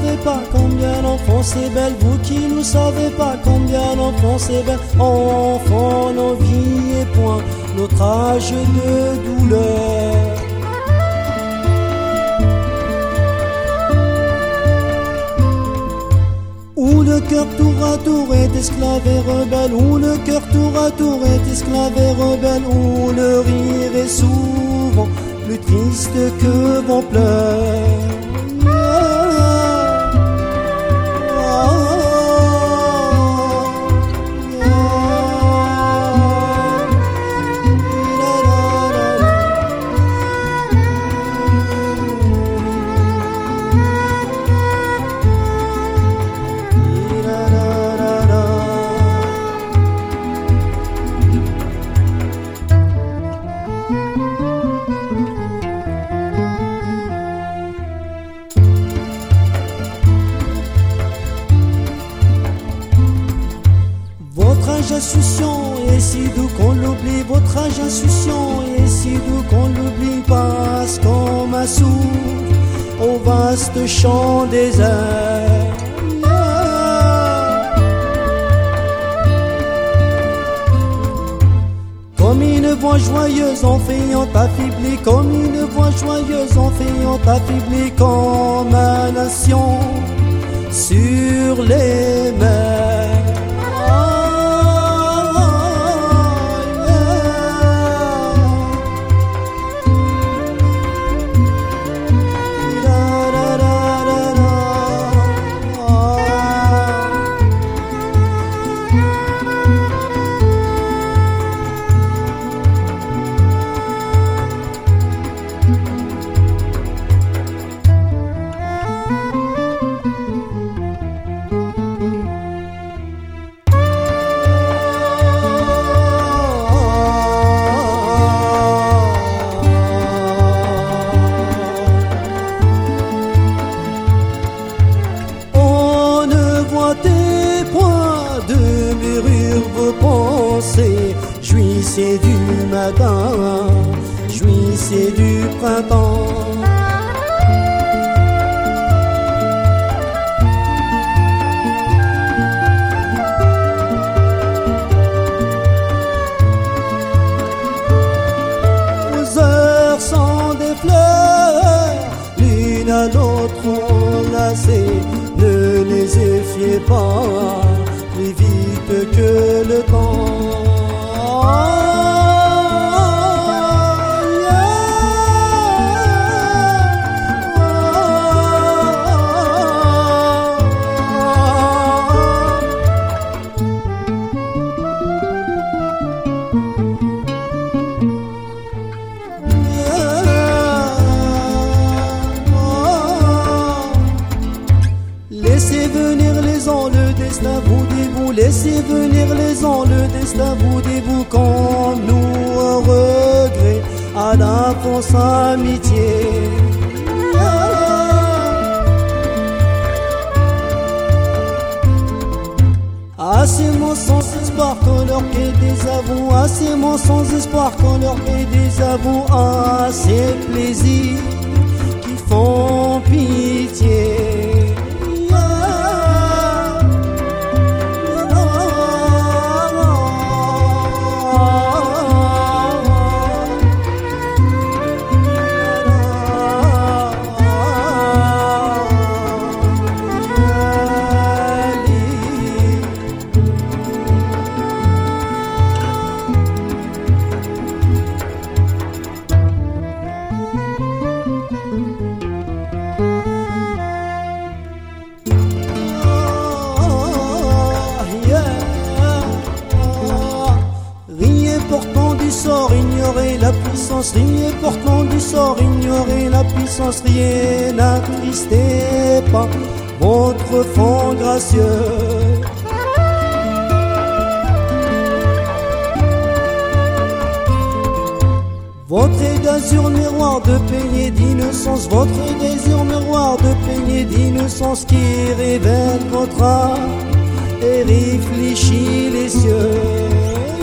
savez pas combien l'enfance est belle, vous qui ne savez pas combien l'enfance est belle. Enfant, n'enviez point notre âge de douleur. Où le cœur tour à tour est esclave et rebelle, où le cœur tour à tour est esclave et rebelle, où le rire est souvent plus triste que vos pleurs. Votre âge insouciant est si doux qu'on l'oublie, votre âge insouciant est si doux qu'on l'oublie, passe comme un souffle au vaste champ désert. Comme une voix joyeuse enfuyante affaiblie, comme une voix joyeuse enfuyante affaiblie, comme un nation sur les mers. Tes points de mûrir vos pensées, jouissez du matin, jouissez du printemps. Aux heures sont des fleurs, l'une à l'autre enlacées, ne les effiez pas plus vite que le temps. Laissez venir les ans, le destin vous dévoue. Laissez venir les ans, le destin vous dévoue. Comme nous un regret à la fausse amitié. À ces mots sans espoir qu'on leur paie des aveux, à ces mots sans espoir qu'on leur paie des aveux, à ces plaisirs qui font pitié. Ignorer la puissance, riez portant du sort, ignorer la puissance, riez, n'attristez pas votre fond gracieux. Votre d'azur miroir de peignée d'innocence, votre désir miroir de peignée d'innocence qui révèle votre âme et réfléchit les cieux.